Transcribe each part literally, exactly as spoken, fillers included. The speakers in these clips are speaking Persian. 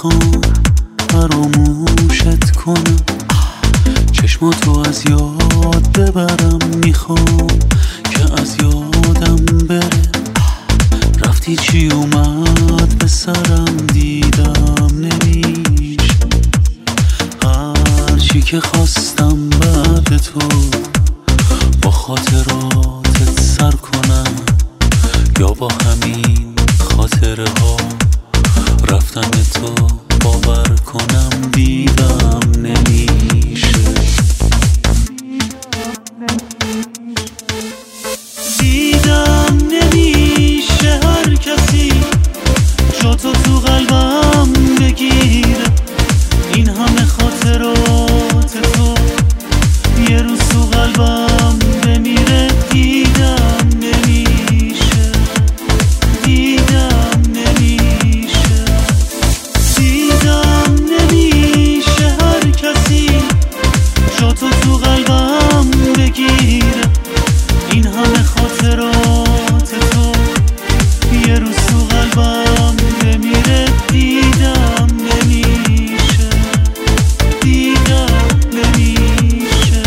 میخوام فراموشت کنم، چشماتو از یاد ببرم، میخوام که از یادم بره. رفتی چی اومد به سرم، دیدم نمیشه هرچی که خواستم بعد تو با خاطراتت سر کنم، یا با همین خاطره ها رفتن تو باور کنم. دیدم نمیشه دیدم نمیشه هر کسی جا تو تو قلبم بگیره. این همه خاطرات تو یه روز تو قلبم بمیره. دیدم نمیشه دیدم نمیشه دیدم نمیشه هر کسی جا تو تو قلبم بگیره. این همه خاطرات تو یه روز تو قلبم بمیره. دیدم نمیشه دیدم نمیشه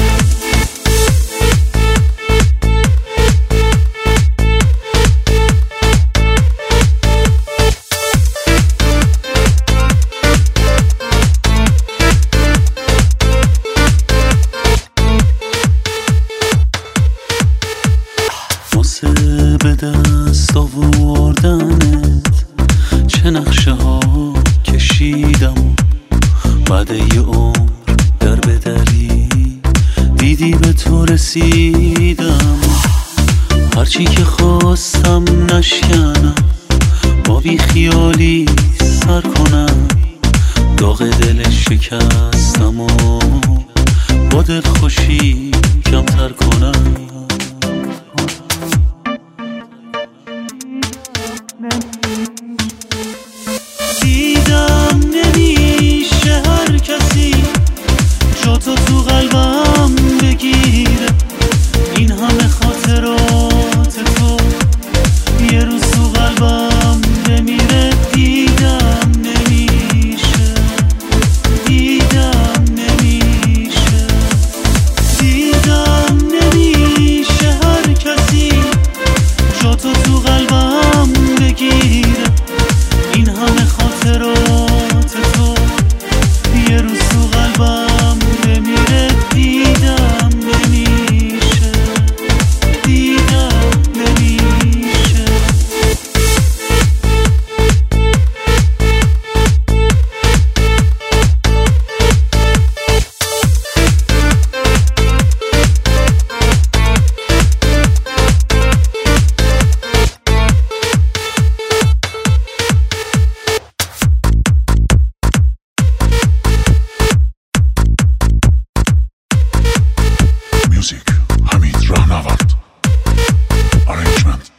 واسه به دست آوردنت چه نقشه ها کشیدم، بعد یه عمر در بدری دیدی به تو رسیدم. هرچی که خواستم نشکنم، با بی خیالی سر کنم، داغ دل شکستم و با دل خوشی کمتر کنم. دیدم نمیشه هر کسی جا تو تو قلبم بگیره. این همه خاطرات تو یه روز تو قلبم بمیره. دیدم نمیشه دیدم نمیشه دیدم نمیشه هر کسی جا تو تو قلبم بگیره. این همه خاطرات تو یه روز تو قلبم بمیره. دیدم نمیشه دیدم نمیشه Music Hamid Rahnavard. Arrangement